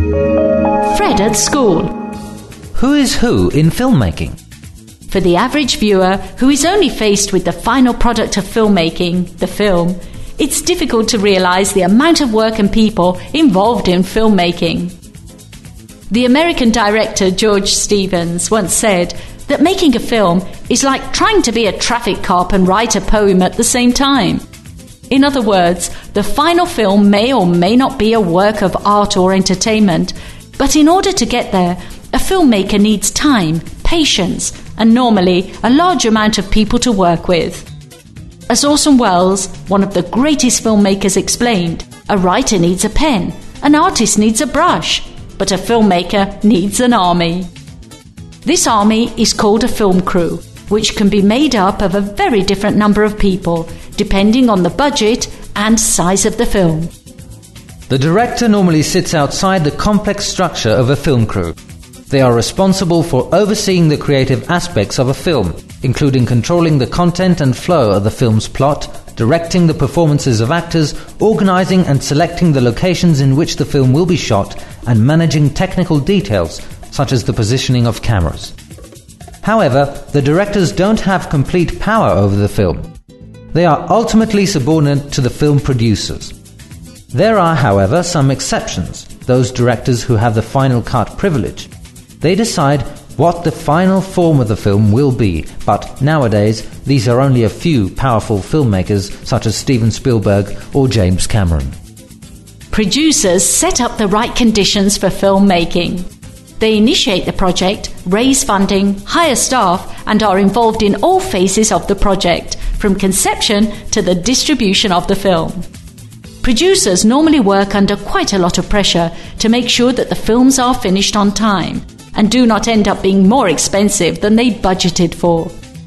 Fred at school. Who is who in filmmaking? For the average viewer who is only faced with the final product of filmmaking, the film, it's difficult to realise the amount of work and people involved in filmmaking. The American director George Stevens once said that making a film is like trying to be a traffic cop and write a poem at the same time. In other words, the final film may or may not be a work of art or entertainment, but in order to get there, a filmmaker needs time, patience, and normally a large amount of people to work with. As Orson Welles, one of the greatest filmmakers, explained, a writer needs a pen, an artist needs a brush, but a filmmaker needs an army. This army is called a film crew, which can be made up of a very different number of people, depending on the budget and size of the film. The director normally sits outside the complex structure of a film crew. They are responsible for overseeing the creative aspects of a film, including controlling the content and flow of the film's plot, directing the performances of actors, organising and selecting the locations in which the film will be shot, and managing technical details, such as the positioning of cameras. However, the directors don't have complete power over the film. They are ultimately subordinate to the film producers. There are, however, some exceptions, those directors who have the final cut privilege. They decide what the final form of the film will be, but nowadays these are only a few powerful filmmakers such as Steven Spielberg or James Cameron. Producers set up the right conditions for filmmaking. They initiate the project, raise funding, hire staff, and are involved in all phases of the project, from conception to the distribution of the film. Producers normally work under quite a lot of pressure to make sure that the films are finished on time and do not end up being more expensive than they budgeted for.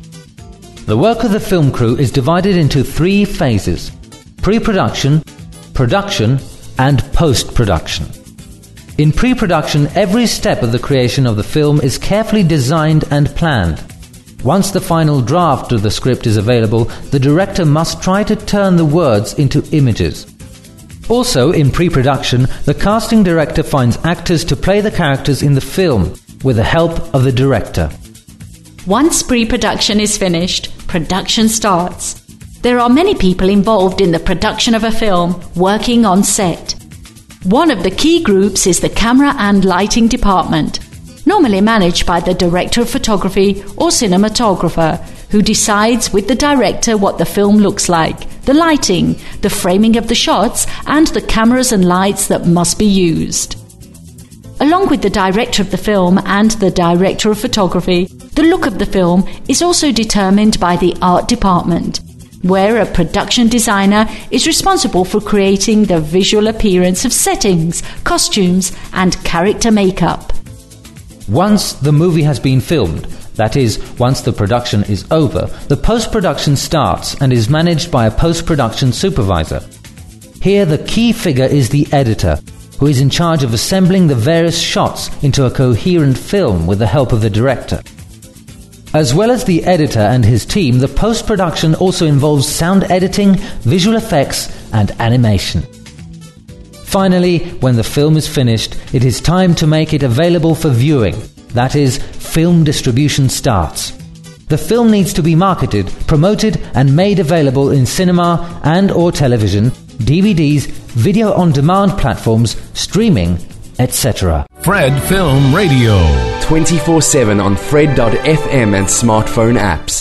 The work of the film crew is divided into 3 phases: pre-production, production, and post-production. In pre-production, every step of the creation of the film is carefully designed and planned. Once the final draft of the script is available, the director must try to turn the words into images. Also, in pre-production, the casting director finds actors to play the characters in the film, with the help of the director. Once pre-production is finished, production starts. There are many people involved in the production of a film, working on set. One of the key groups is the camera and lighting department, normally managed by the director of photography or cinematographer, who decides with the director what the film looks like, the lighting, the framing of the shots, and the cameras and lights that must be used. Along with the director of the film and the director of photography, the look of the film is also determined by the art department, where a production designer is responsible for creating the visual appearance of settings, costumes, and character makeup. Once the movie has been filmed, that is, once the production is over, the post-production starts and is managed by a post-production supervisor. Here the key figure is the editor, who is in charge of assembling the various shots into a coherent film with the help of the director. As well as the editor and his team, the post-production also involves sound editing, visual effects, and animation. Finally, when the film is finished, it is time to make it available for viewing. That is, film distribution starts. The film needs to be marketed, promoted, and made available in cinema and/or television, DVDs, video-on-demand platforms, streaming, etc. Fred Film Radio. 24/7 on Fred.fm and smartphone apps.